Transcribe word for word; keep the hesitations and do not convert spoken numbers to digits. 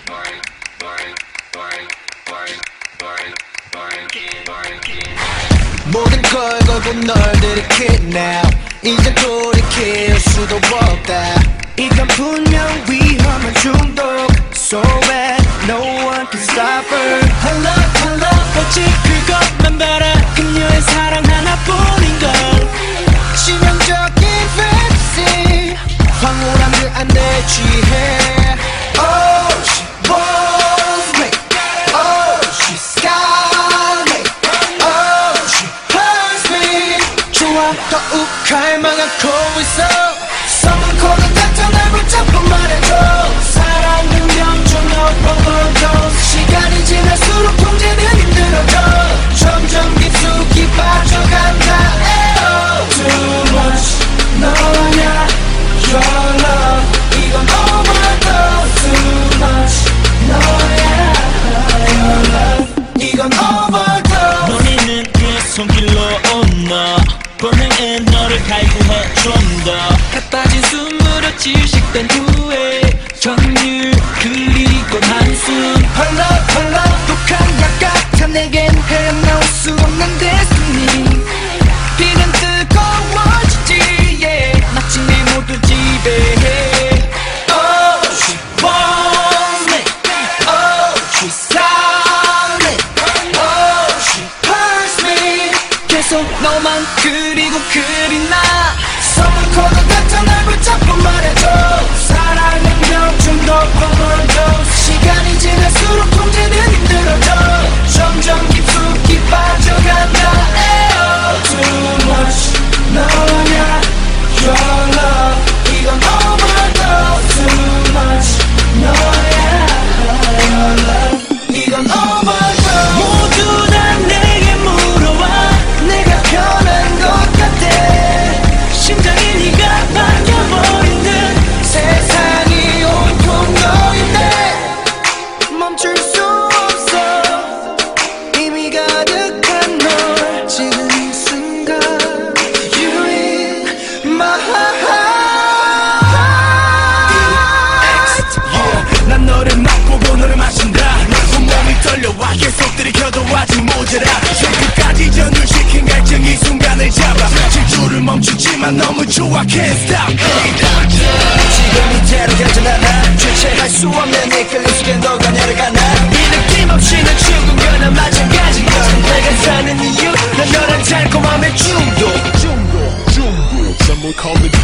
모든 걸 걸고 널 들이킬 now 이제 돌이킬 수도 없다. 이건 분명 위험한 중독 So bad, no one can stop her. Her love, her love, 오직 그것만 바라. 그녀의 사랑 하나뿐인걸. 치명적인 fantasy 황홀한 그 안에 취해. Oh, she wants me. Oh, she's got me. Oh, she hurts me. 좋아, 더욱 갈망하고 있어. Someone call the doctor, 날 붙잡고 말해줘. 사랑은 명중 overdose. 시간이 지날수록 통제는 힘들어져. 점점 깊숙이 빠져간다. Oh, too much 너야 your love. 이건 overdose. Too much 너야 your love. 이건 overdose. 너희는 그 손길로 온너 본능은 너를 갈구해 좀 더 가빠진 숨으로 질식된 후에 정률 그리고 한숨. Her love, her love 독한 약 같아. 내겐 헤어나올 수 없는 destiny. 빛은 뜨거워지지 yeah. 마치 내 모두 지배해. Oh, she wants me. Oh, she's got me. Oh, she hurts me. 계속 너만 그리고 그리나. Someone call the doctor, 날 붙잡고 말해줘. 사랑은 명중 overdose. 시간이 지날수록 통제는 힘들어져. 점점 깊숙이 빠져간다. Oh, too much 너야 your love. 이건 overdose. Too much 너야 your love. 이건 overdose. 모두 다 내게 물어와. 내가 변한 것 같아. 심장이 네가 바뀌어버린 듯. 세상이 온통 너인데 멈출 수 없어. 이미 가득한 널 지금 이 순간 You in my heart. yeah. 난 너를 맛보고 너를 마신다. 온몸이 떨려와 계속 들이켜도 아직 모자라. 끝까지 전율시킨 갈증 이 순간을 잡아. 질주를 멈추지만 너무 좋아 Can't stop. Hey doctor 지금 이대로 여전하나. 주체할 수 없는 이 끌림 속에 너가 내려가나. 이 느낌 없이는 죽은 거나 마찬가지야. 내가 사는 이유 난 너란 달콤함의 중독. 중독 중독 Someone call the